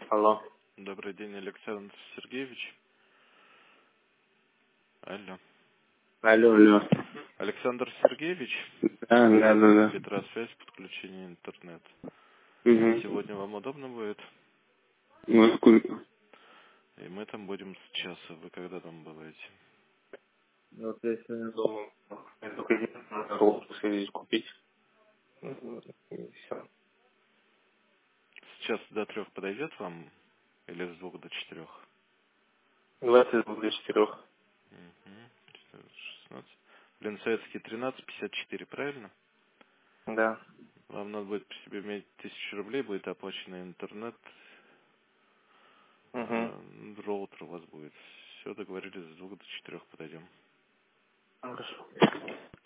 Алло. Добрый день, Александр Сергеевич. Алло. Алло. Александр Сергеевич, Да. Петросвязь, подключение интернет. Угу. Сегодня вам удобно будет? Ну, сколько? И мы там будем с часа. Вы когда там бываете? Вот я сегодня дома. Я только надо роллы съездить купить. И все. С часа до 3 подойдет вам? Или с 2 до 4? 22 до 4. Угу. 16. Ленцевецкий 1354, правильно? Да. Вам надо будет при себе иметь 1000 рублей, будет оплачен интернет. Угу. Роутер у вас будет. Все, договорились, с 2 до 4 подойдем. Хорошо.